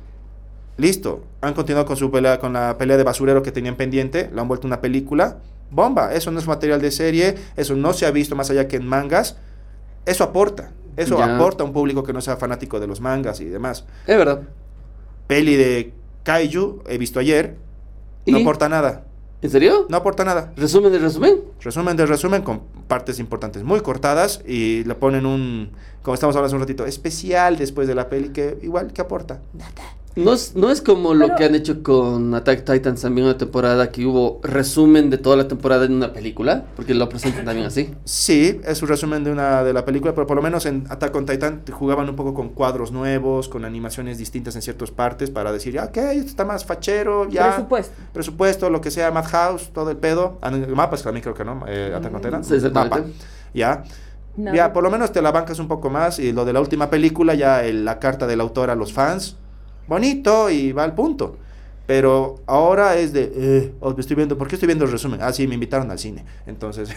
Listo, han continuado con su pelea, con la pelea de basurero que tenían pendiente, la han vuelto una película. Bomba, eso no es material de serie, eso no se ha visto más allá que en mangas. Eso aporta, eso Ya. aporta a un público que no sea fanático de los mangas y demás. Es verdad. Peli de Kaiju, he visto ayer, no ¿Y? aporta nada, ¿En serio? no aporta nada. ¿Resumen de resumen? Resumen de resumen con partes importantes muy cortadas y le ponen un, como estamos hablando hace un ratito, especial después de la peli que igual que aporta. Nada. No es, no es como lo Pero- que han hecho con Attack Titans también una temporada que hubo resumen de toda la temporada en una película, porque lo presentan también así. Sí, es un resumen de una de la película, pero por lo menos en Attack on Titan te jugaban un poco con cuadros nuevos, con animaciones distintas en ciertas partes para decir, ya, ok, esto está más fachero, ya. Presupuesto. Presupuesto, lo que sea, Madhouse, todo el pedo. Ah, no, mapas también creo que no, eh, Attack on Titan. Sí, exactamente. Mapa, ya. No. Ya, por lo menos te la bancas un poco más. Y lo de la última película, ya el- la carta del autor a los fans, bonito y va al punto. Pero ahora es de, eh, oh, estoy viendo, ¿por qué estoy viendo el resumen? Ah, sí, me invitaron al cine. Entonces,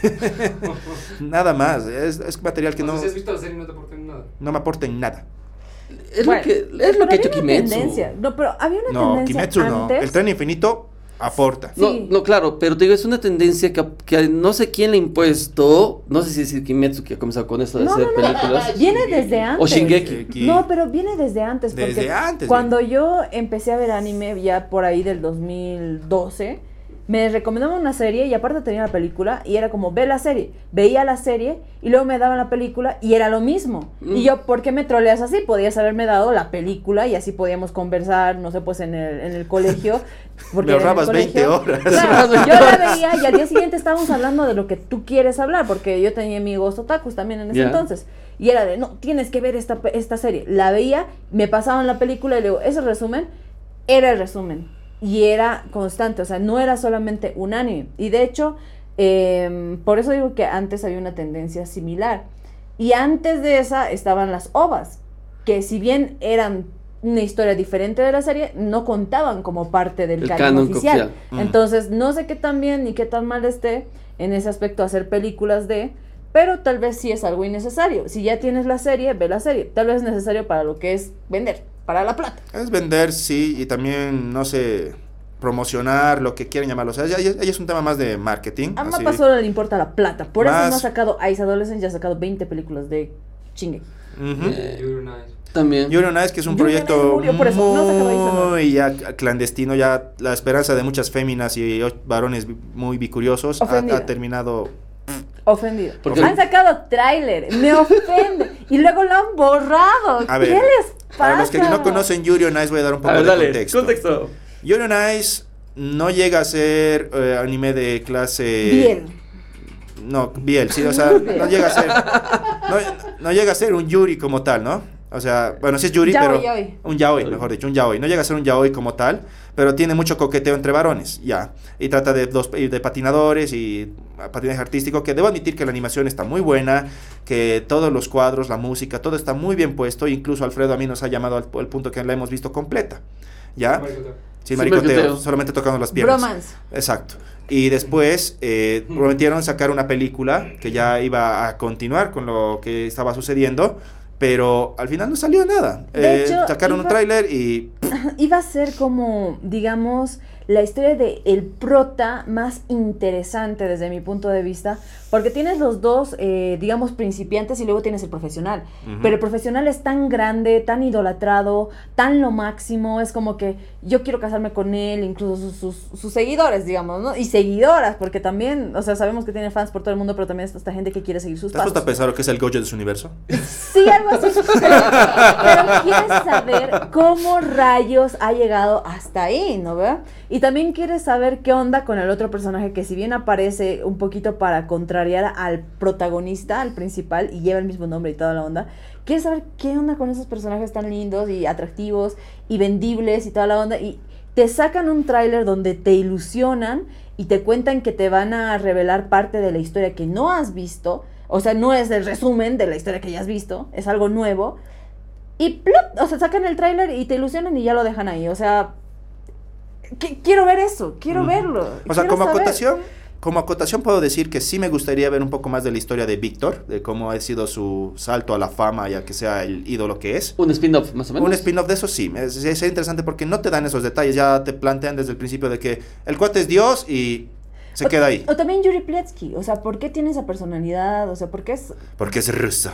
nada más. Es, es material que O sea, no, si has visto la serie no te aporta en nada. no me aporta en nada. Es Bueno, lo que, es pero lo que ha hecho había una Kimetsu. tendencia. No, pero había una No, tendencia Kimetsu no. antes. El tren infinito aporta. No, Sí. no, claro, pero te digo, es una tendencia que, que no sé quién le ha impuesto, no sé si es Kimetsu que ha comenzado con esto de No, hacer no, no. películas. Viene desde antes. O Shingeki. Aquí. No, pero viene desde antes. Desde porque antes, Cuando yo empecé a ver anime, ya por ahí del dos mil doce, me recomendaban una serie y aparte tenía la película y era como, ve la serie. Veía la serie y luego me daban la película y era lo mismo. Mm. Y yo, ¿por qué me troleas así? Podías haberme dado la película y así podíamos conversar, no sé, pues en el, en el colegio. Porque Me era en el ahorrabas veinte colegio. horas. Claro, yo la veía y al día siguiente estábamos hablando de lo que tú quieres hablar, porque yo tenía amigos otakus también en ese Ya. entonces. Y era de, no, tienes que ver esta, esta serie. La veía, me pasaban la película y le digo, ¿ese resumen? Era el resumen. Y era constante, o sea, no era solamente un anime. Y de hecho, eh, por eso digo que antes había una tendencia similar. Y antes de esa estaban las ovas, que si bien eran una historia diferente de la serie, no contaban como parte del El canon canon oficial. oficial. Mm. Entonces, no sé qué tan bien ni qué tan mal esté en ese aspecto hacer películas de, pero tal vez sí es algo innecesario. Si ya tienes la serie, ve la serie. Tal vez es necesario para lo que es vender, para la plata. Es vender, sí, y también, no sé, promocionar, lo que quieran llamarlo. O sea, ya, ya- ya es un tema más de marketing. A así. Mapa solo le importa la plata. Por eso Más- no ha sacado Ice Adolescence, ya ha sacado veinte películas de chingue. Ujú. Eh, Yuri on Ice. También. Yuri on Ice, que es un Yuri on Ice proyecto murió por eso, no se acabó Ice, ¿no? muy ya clandestino, ya la esperanza de muchas féminas y o- varones vi- muy bicuriosos ha, Ofendida. ha terminado. Ofendido. Porque- Han sacado tráiler, me ofende. Y luego lo han borrado. A ¿Qué ver, les pasa? Para los que no conocen Yuri on Ice, voy a dar un poco A ver, de dale, contexto. contexto. Yuri on Ice no llega a ser eh, anime de clase. Bien. No, Biel, sí, o sea, Bien. no llega a ser. No, no llega a ser un Yuri como tal, ¿no? O sea, bueno, sí es Yuri, Yaoi, pero. yaoi. Un yaoi, mejor dicho, un yaoi. No llega a ser un yaoi como tal, pero tiene mucho coqueteo entre varones, ya. Y trata de, dos, de patinadores y patinaje artístico, que debo admitir que la animación está muy buena, que todos los cuadros, la música, todo está muy bien puesto. Incluso Alfredo a mí nos ha llamado al, al punto que la hemos visto completa, ¿ya? Maricota. Sí, Sí, maricoteo, maricoteo. solamente tocando las piernas. Bromance. Exacto. Y después eh, prometieron sacar una película que ya iba a continuar con lo que estaba sucediendo, pero al final no salió nada. De Eh, hecho, sacaron un iba- tráiler y Iba a ser como, digamos, la historia de el prota más interesante desde mi punto de vista, porque tienes los dos, eh, digamos, principiantes y luego tienes el profesional. Ujú. Pero el profesional es tan grande, tan idolatrado, tan lo máximo, es como que yo quiero casarme con él, incluso sus, sus, sus seguidores, digamos, ¿no? Y seguidoras, porque también, o sea, sabemos que tiene fans por todo el mundo, pero también está esta gente que quiere seguir sus ¿te has puesto a pasos. pensar lo que es el Gojo de su universo? Sí, algo así. Pero, pero quieres saber cómo rayos ha llegado hasta ahí, ¿no ve? Y también quieres saber qué onda con el otro personaje que si bien aparece un poquito para contrariar al protagonista, al principal, y lleva el mismo nombre y toda la onda, quieres saber qué onda con esos personajes tan lindos y atractivos y vendibles y toda la onda, y te sacan un tráiler donde te ilusionan y te cuentan que te van a revelar parte de la historia que no has visto. O sea, no es el resumen de la historia que ya has visto, es algo nuevo. Y plop, o sea, sacan el tráiler y te ilusionan y ya lo dejan ahí. O sea, qu- quiero ver eso, quiero Ujú. verlo. O sea, quiero como saber. acotación, como acotación puedo decir que sí me gustaría ver un poco más de la historia de Víctor, de cómo ha sido su salto a la fama y a que sea el ídolo que es. Un spin-off, más o menos. Un spin-off de eso sí, es, es interesante porque no te dan esos detalles, ya te plantean desde el principio de que el cuate es Dios y Se queda ahí. O también Yuri Pletsky, o sea, ¿por qué tiene esa personalidad? O sea, ¿por qué es...? Porque es ruso.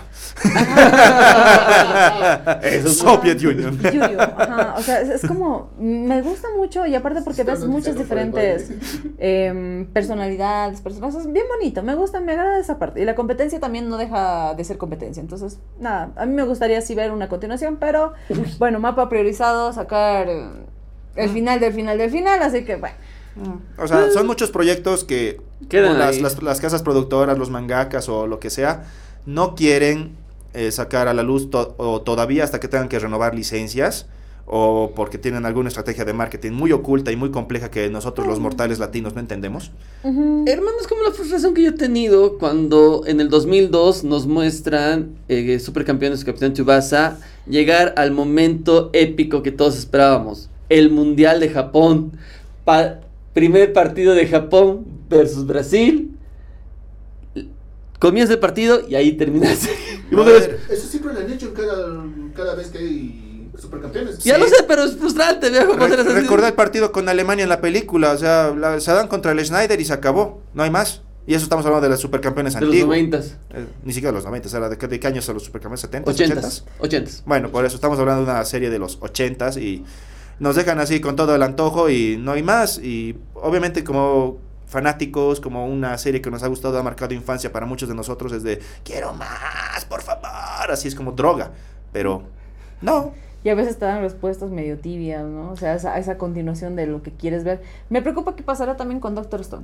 Eso es Soviet Union. Yurio, ajá, o sea, es, es como, me gusta mucho y aparte porque ves muchas diferentes eh, personalidades, personajes, bien bonito, me gusta, me agrada esa parte. Y la competencia también no deja de ser competencia, entonces, nada, a mí me gustaría sí ver una continuación, pero, bueno, mapa priorizado, sacar eh, el final del final del final, así que, bueno. O sea, son muchos proyectos que Quedan las, ahí. las, las casas productoras, los mangakas o lo que sea, no quieren eh, sacar a la luz to- o todavía hasta que tengan que renovar licencias o porque tienen alguna estrategia de marketing muy oculta y muy compleja que nosotros los mortales latinos no entendemos. Uh-huh. Hermano, es como la frustración que yo he tenido cuando en el dos mil dos nos muestran eh, Supercampeones Capitán Tsubasa llegar al momento épico que todos esperábamos, el Mundial de Japón. Pa- primer partido de Japón versus Brasil. Comienza el partido y ahí termina la serie. Y A vos ves, ver, eso siempre lo han hecho cada, cada vez que hay supercampeones. ya Sí. lo sé, pero es frustrante, viejo. Re- vos eres así. recordá el partido con Alemania en la película, o sea, la- se dan contra el Schneider y se acabó, no hay más. Y eso estamos hablando de los supercampeones De los antiguos. noventas, Eh, ni siquiera los noventa, era de, qué- de qué años son los supercampeones, setentas, ochentas, ochentas. ochentas. Bueno, por eso estamos hablando de una serie de los ochentas y nos dejan así con todo el antojo y no hay más. Y obviamente como fanáticos, como una serie que nos ha gustado, ha marcado infancia para muchos de nosotros, es de quiero más, por favor, así es como droga, pero no. Y a veces te dan respuestas medio tibias, ¿no? O sea, esa, esa continuación de lo que quieres ver. Me preocupa qué pasará también con Doctor Stone.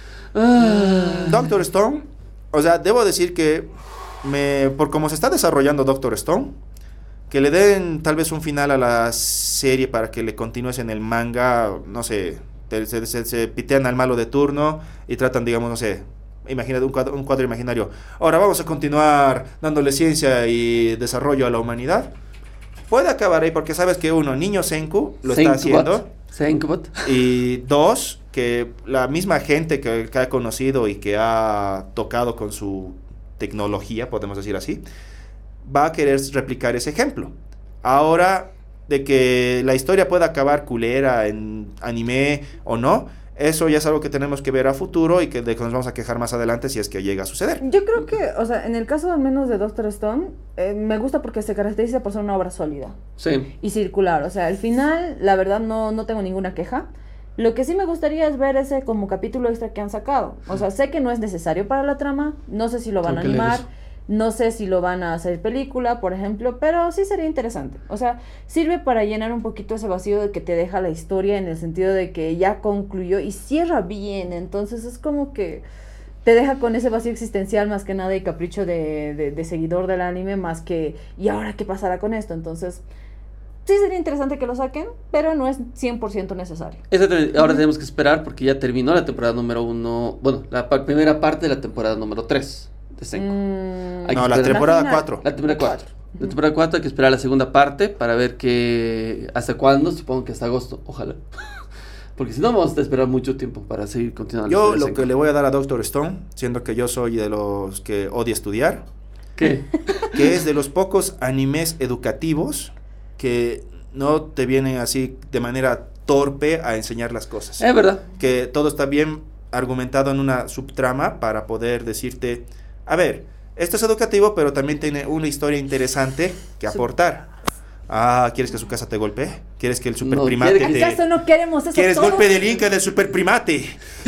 Ah. Doctor Stone, o sea, debo decir que me, por cómo se está desarrollando Doctor Stone, que le den tal vez un final a la serie para que le continúes en el manga, no sé, te- se, se- se pitean al malo de turno y tratan, digamos, no sé, imagínate un cuadro, un cuadro imaginario. Ahora vamos a continuar dándole ciencia y desarrollo a la humanidad. Puede acabar ahí porque sabes que uno, Niño Senku, lo está haciendo. Senkbot. Y dos, que la misma gente que, que ha conocido y que ha tocado con su tecnología, podemos decir así, va a querer replicar ese ejemplo. Ahora, de que la historia pueda acabar culera en anime o no, eso ya es algo que tenemos que ver a futuro y que de que nos vamos a quejar más adelante si es que llega a suceder. Yo creo que, o sea, en el caso al menos de Doctor Stone, eh, me gusta porque se caracteriza por ser una obra sólida Sí. y circular. O sea, al final, la verdad, no, no tengo ninguna queja. Lo que sí me gustaría es ver ese como capítulo extra que han sacado. O sea, sé que no es necesario para la trama, no sé si lo van a Tengo que leer animar, eso. no sé si lo van a hacer película, por ejemplo, pero sí sería interesante. O sea, sirve para llenar un poquito ese vacío de que te deja la historia en el sentido de que ya concluyó y cierra bien. Entonces es como que te deja con ese vacío existencial más que nada y capricho de, de, de seguidor del anime más que ¿y ahora qué pasará con esto? Entonces sí sería interesante que lo saquen, pero no es cien por ciento necesario. Exactamente. Ahora tenemos que esperar porque ya terminó la temporada número uno. Bueno, la pa- primera parte de la temporada número tres de Senku. Mm, Hay No, que la esperar. temporada final. cuatro. La temporada cuatro. La temporada cuatro hay que esperar la segunda parte para ver que hasta cuándo, supongo que hasta agosto, ojalá. Porque si no vamos a esperar mucho tiempo para seguir continuando. la Yo historia de lo Senku. que le voy a dar a Doctor Stone, siendo que yo soy de los que odia estudiar, ¿Qué? que es de los pocos animes educativos que no te vienen así de manera torpe a enseñar las cosas. Es verdad. Que todo está bien argumentado en una subtrama para poder decirte, a ver, esto es educativo, pero también tiene una historia interesante que aportar. Ah, ¿quieres que su casa te golpee? ¿Quieres que el super No, primate ¿quiere que- ¿Acaso te... no queremos eso ¿Quieres todos? golpe del Inca del super primate?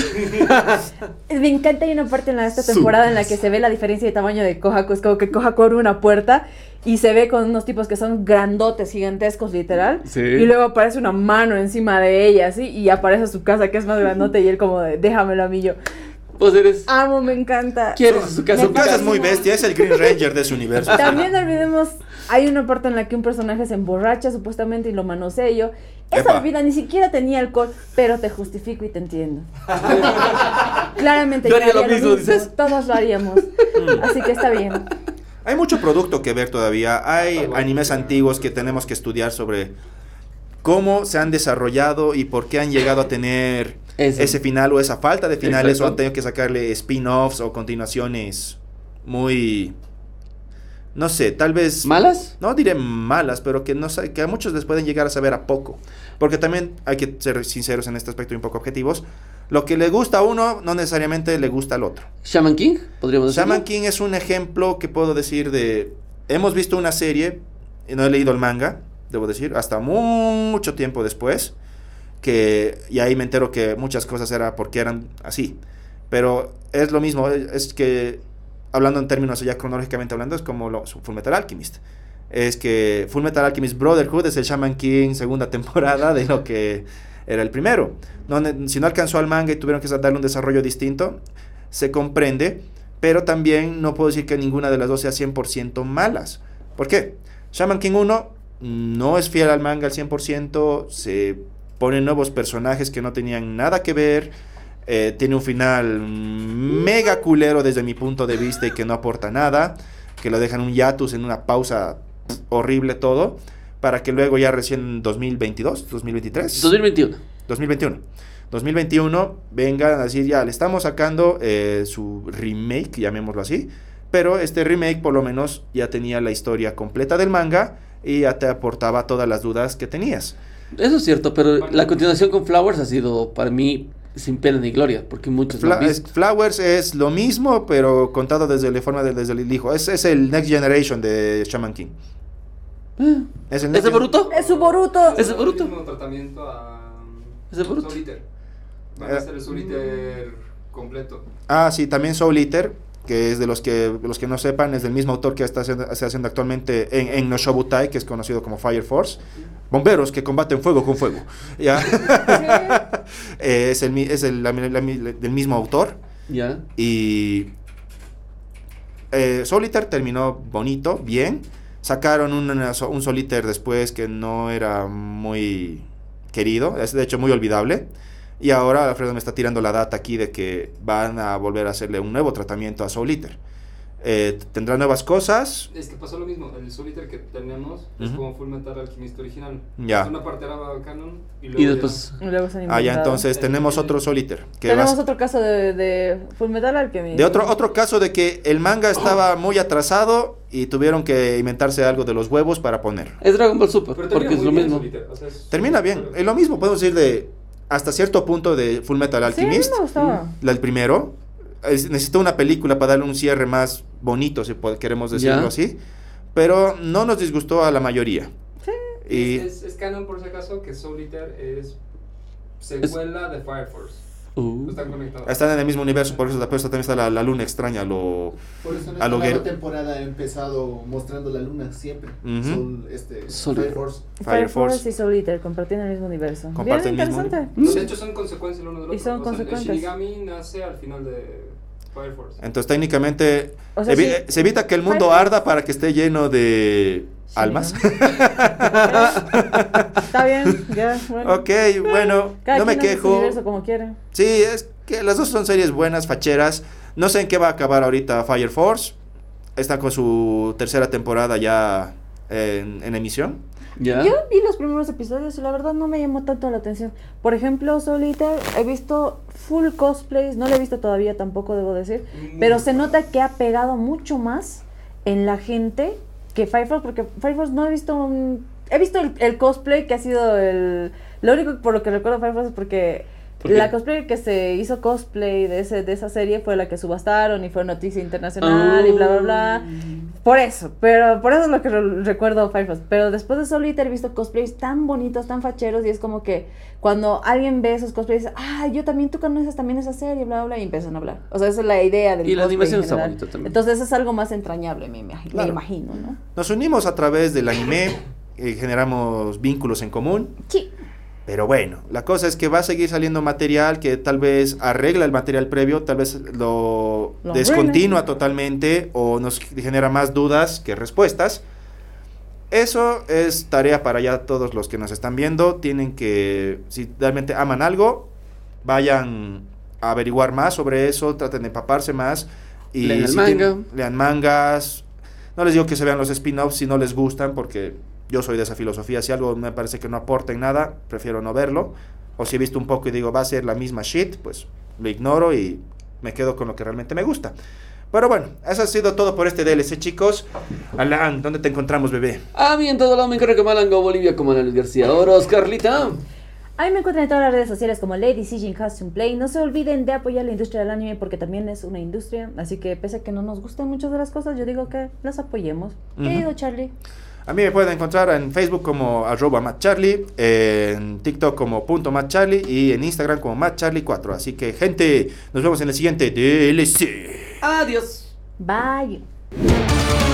Me encanta, hay una parte en la, esta Su- temporada en la que se ve la diferencia de tamaño de Kohaku. Es como que Kohaku abre una puerta y se ve con unos tipos que son grandotes, gigantescos, literal. Sí. Y luego aparece una mano encima de ella, así, y aparece su casa que es más grandote y él como de, déjamelo a mí yo. Vos eres. Amo, me encanta. ¿Quieres su casa? Me Su casa es muy fascina. bestia, es el Green Ranger de su universo. También no olvidemos, hay una parte en la que un personaje se emborracha supuestamente y lo manosea y yo. Esa Epa. bebida ni siquiera tenía alcohol, pero te justifico y te entiendo. Claramente Yo haría lo mismo, dices. todos lo haríamos. Así que está bien. Hay mucho producto que ver todavía. Hay animes antiguos que tenemos que estudiar sobre cómo se han desarrollado y por qué han llegado a tener Ese. ese final o esa falta de finales Exacto. o han tenido que sacarle spin-offs o continuaciones muy, no sé, tal vez ¿Malas? no diré malas, pero que no sa- que a muchos les pueden llegar a saber a poco, porque también hay que ser sinceros en este aspecto y un poco objetivos. Lo que le gusta a uno no necesariamente le gusta al otro. Shaman King, podríamos decir. Shaman King es un ejemplo que puedo decir de... Hemos visto una serie, y no he leído el manga, debo decir, hasta mucho tiempo después, que y ahí me entero que muchas cosas era porque eran así. Pero es lo mismo, es que, hablando en términos ya cronológicamente hablando, es como lo, Fullmetal Alchemist. Es que Fullmetal Alchemist Brotherhood es el Shaman King segunda temporada de lo que era el primero. No, si no alcanzó al manga y tuvieron que darle un desarrollo distinto, se comprende, pero también no puedo decir que ninguna de las dos sea cien por ciento malas. ¿Por qué? Shaman King uno no es fiel al manga al cien por ciento, se ponen nuevos personajes que no tenían nada que ver, eh, tiene un final mega culero desde mi punto de vista y que no aporta nada, que lo dejan un hiatus en una pausa pff, horrible todo, para que luego ya recién dos mil veintidós, dos mil veintitrés, dos mil veintiuno. dos mil veintiuno. dos mil veintiuno vengan a decir ya, le estamos sacando eh, su remake, llamémoslo así, pero este remake por lo menos ya tenía la historia completa del manga y ya te aportaba todas las dudas que tenías. Eso es cierto, pero la continuación con Flowers ha sido para mí sin pena ni gloria, porque muchos Fla- no han es- visto. Flowers es lo mismo, pero contado desde la forma de, desde el hijo. Es, es el Next Generation de Shaman King. Eh, Es el ¿Es de Next- Boruto? Es su Boruto. ¿Es de Boruto? el mismo tratamiento a ¿Es de Boruto? Soul Eater. Van a hacer el Soul Eater completo. Ah, sí, también Soul Eater, que es de los que los que no sepan, es del mismo autor que está haciendo, está haciendo actualmente en, en No Shobutai, que es conocido como Fire Force. Bomberos que combaten fuego con fuego. ¿Ya? Eh, es el, mi- es el la- la- la- del mismo autor. Ya. Y eh, Soul Eater terminó bonito, bien. Sacaron un, un Soul Eater después que no era muy querido, es de hecho muy olvidable. Y ahora Alfredo me está tirando la data aquí de que van a volver a hacerle un nuevo tratamiento a Soul Eater. Eh, tendrá nuevas cosas. Es que pasó lo mismo, el Soul Eater que tenemos es Ujú. como Fullmetal Alchemist original. Ya. Una parte era canon y luego Y ya- después... Y luego se han Ah, ya, inventado. entonces tenemos otro Soul Eater. Que Tenemos va a- otro caso de, de Fullmetal Alchemist. de otro, otro caso de que el manga estaba muy atrasado y tuvieron que inventarse algo de los huevos para poner. Es Dragon Ball Super, Pero porque termina es lo muy bien mismo. Soul Eater, o sea, es- Termina bien, es lo mismo, podemos decir de hasta cierto punto de Fullmetal Sí, a mí Alchemist. me gustaba. La, el primero. Es- necesitó una película para darle un cierre más bonito, si po- queremos decirlo Ya. así. Pero no nos disgustó a la mayoría. Y Es, es, es canon por si acaso que Soul Eater es secuela de Fire Force. Uh. Están conectados. están en el mismo universo, por eso, por eso también está la, la luna extraña. Lo, Por eso en A esta lo nueva que- temporada ha empezado mostrando la luna siempre. Ujú. Son este, Sol- Fire Force. Fire Fire Force Force. y Soul Eater compartían el mismo universo. Comparten Bien el mismo- interesante. No, de hecho son consecuencias el uno del Y otro. son O sea, consecuentes. El Shinigami nace al final de Fire Force. entonces técnicamente O sea, evi- sí. se evita que el mundo Fire- arda para que esté lleno de almas. Está bien, ya, bueno. Ok, bueno, Cada no me quien hace su quejo. universo como quiere. Sí, es que las dos son series buenas, facheras. No sé en qué va a acabar ahorita Fire Force. Está con su tercera temporada ya en, en emisión. Ya. Yo vi los primeros episodios y la verdad no me llamó tanto la atención. Por ejemplo, Soul Eater, he visto full cosplays, no lo he visto todavía tampoco, debo decir, Mm. pero se nota que ha pegado mucho más en la gente que Fire Force, porque Fire Force no he visto un... He visto el, el cosplay que ha sido el... Lo único por lo que recuerdo Fire Force es porque ¿Por qué? la cosplay que se hizo cosplay de, ese, de esa serie fue la que subastaron y fue noticia internacional y bla, bla, bla. Por eso, pero por eso es lo que re- recuerdo Fire Force. Pero después de Soul Eater he visto cosplays tan bonitos, tan facheros, y es como que cuando alguien ve esos cosplays dice, ah, yo también, tú conoces también esa serie, bla, bla, bla, y empiezan a hablar. O sea, esa es la idea del Y la cosplay animación en está general. bonita también. Entonces es algo más entrañable, me, imag- me Claro. imagino, ¿no? Nos unimos a través del anime, eh, generamos vínculos en común. Sí. Pero bueno, la cosa es que va a seguir saliendo material que tal vez arregla el material previo, tal vez lo, Lo descontinúa arruina. totalmente o nos genera más dudas que respuestas. Eso es tarea para ya todos los que nos están viendo. Tienen que, si realmente aman algo, vayan a averiguar más sobre eso, traten de empaparse más. Y Lean el si manga. tienen- lean mangas. No les digo que se vean los spin-offs si no les gustan, porque yo soy de esa filosofía. Si algo me parece que no aporta en nada, prefiero no verlo. O si he visto un poco y digo, va a ser la misma shit, pues lo ignoro y me quedo con lo que realmente me gusta. Pero bueno, eso ha sido todo por este D L C, chicos. Alan, ¿dónde te encontramos, bebé? A mí en todo lado me encargo que Malango Bolivia como Ana Luis García Oros, Carlita. A mí me encuentran en todas las redes sociales como Lady Sijin Costume Play. No se olviden de apoyar la industria del anime porque también es una industria. Así que pese a que no nos gustan muchas de las cosas, yo digo que las apoyemos. Ujú. Querido Charlie. A mí me pueden encontrar en Facebook como arroba mattcharlie, en TikTok como punto mattcharlie y en Instagram como mattcharlie cuatro. Así que, gente, nos vemos en el siguiente D L C. Adiós. Bye.